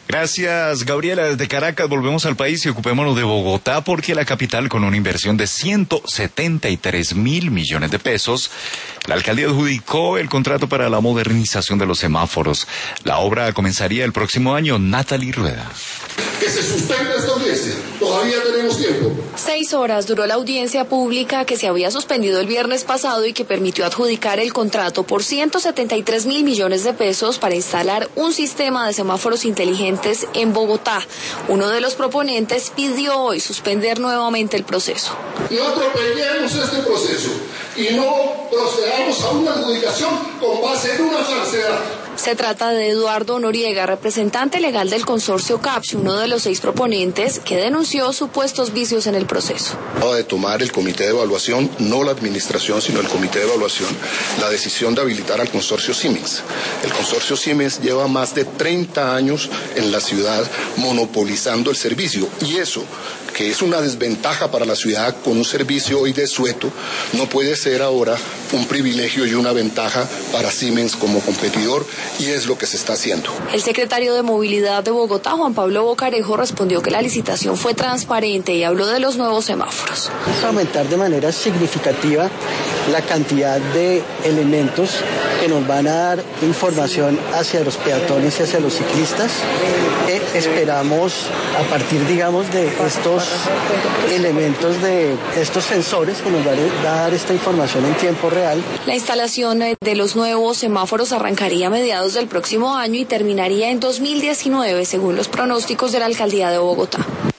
Gracias, Gabriela. Desde Caracas volvemos al país y ocupémonos de Bogotá, porque la capital, con una inversión de 173.000 millones de pesos, la alcaldía adjudicó el contrato para la modernización de los semáforos. La obra comenzaría el próximo año. Natalie Rueda. Que se suspenda esta audiencia. Todavía tenemos tiempo. 6 horas duró la audiencia pública que se había suspendido el viernes pasado y que permitió adjudicar el contrato por 173.000 millones de pesos para instalar un sistema de semáforos inteligentes en Bogotá. Uno de los proponentes pidió hoy suspender nuevamente el proceso. No atropellemos este proceso y no procedamos a una adjudicación con base en una falsedad. Se trata de Eduardo Noriega, representante legal del consorcio CAPS, uno de los 6 proponentes que denunció supuestos vicios en el proceso. Acaba de tomar el comité de evaluación, no la administración, sino el comité de evaluación, la decisión de habilitar al consorcio Siemens. El consorcio Siemens lleva más de 30 años en la ciudad monopolizando el servicio, y eso, que es una desventaja para la ciudad con un servicio hoy desueto, no puede ser ahora un privilegio y una ventaja para Siemens como competidor, y es lo que se está haciendo. El secretario de Movilidad de Bogotá, Juan Pablo Bocarejo, respondió que la licitación fue transparente y habló de los nuevos semáforos. Es aumentar de manera significativa la cantidad de elementos que nos van a dar información hacia los peatones y hacia los ciclistas. Esperamos, a partir, digamos, de estos elementos, de estos sensores que nos van a dar esta información en tiempo real. La instalación de los nuevos semáforos arrancaría a mediados del próximo año y terminaría en 2019, según los pronósticos de la alcaldía de Bogotá.